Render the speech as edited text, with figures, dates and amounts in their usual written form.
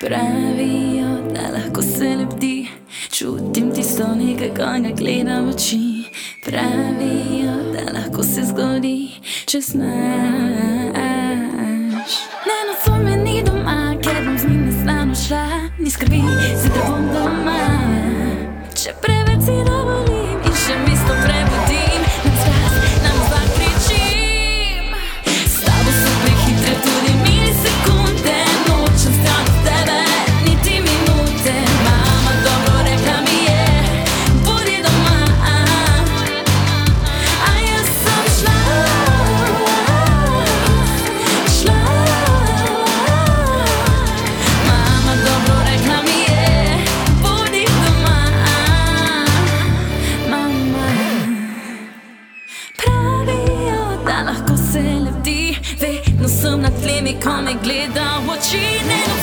Pravijo, da lahko se lebdi, čutim tisto nekaj, ko ga gledam v oči. Pravijo, da lahko se zgodi, če znaš. Ne nocoj me ni doma, ker bom z njim neznano šla. Ni skrbi, zjutraj bom doma. Če preveč si dovolim in še mesto prebudim, nam zrak kričim. S tabo so prehitre tudi milisekunde, nočem stran od tebe niti minute. Mama dobro rekla mi je, bodi doma. A jaz sem šla. Mama dobro rekla mi je, bodi doma. Mama. Pravijo, da lahko se lebdi, vedno sem na tlemi, ko me gleda v oči.